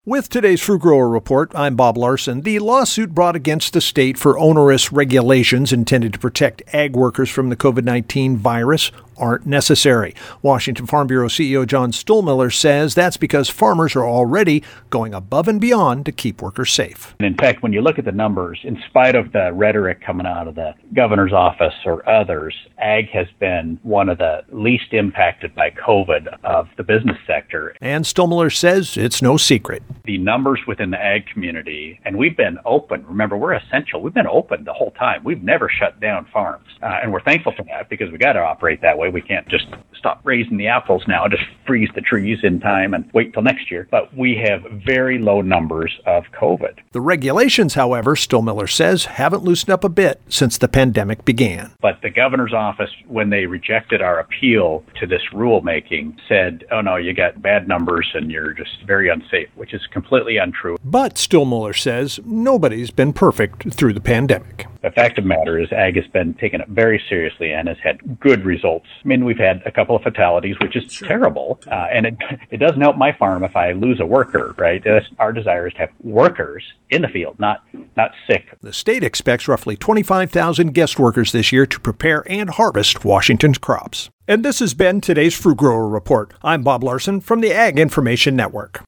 With today's Fruit Grower Report, I'm Bob Larson. The lawsuit brought against the state for onerous regulations intended to protect ag workers from the COVID-19 virus aren't necessary. Washington Farm Bureau CEO John Stuhlmiller says that's because farmers are already going above and beyond to keep workers safe. And in fact, when you look at the numbers, in spite of the rhetoric coming out of the governor's office or others, ag has been one of the least impacted by COVID of the business sector. And Stuhlmiller says it's no secret. The numbers within the ag community, and we've been open. Remember, we're essential. We've been open the whole time. We've never shut down farms. And we're thankful for that because we got to operate that way. We can't just stop raising the apples now, just freeze the trees in time and wait till next year. But we have very low numbers of COVID. The regulations, however, Stuhlmiller says, haven't loosened up a bit since the pandemic began. But the governor's office, when they rejected our appeal to this rulemaking, said, oh no, you got bad numbers and you're just very unsafe, which is completely untrue. But Stuhlmiller says nobody's been perfect through the pandemic. The fact of the matter is ag has been taken it very seriously and has had good results. I mean, we've had a couple of fatalities, which is terrible. And it doesn't help my farm if I lose a worker, right? Our desire is to have workers in the field, not sick. The state expects roughly 25,000 guest workers this year to prepare and harvest Washington's crops. And this has been today's Fruit Grower Report. I'm Bob Larson from the Ag Information Network.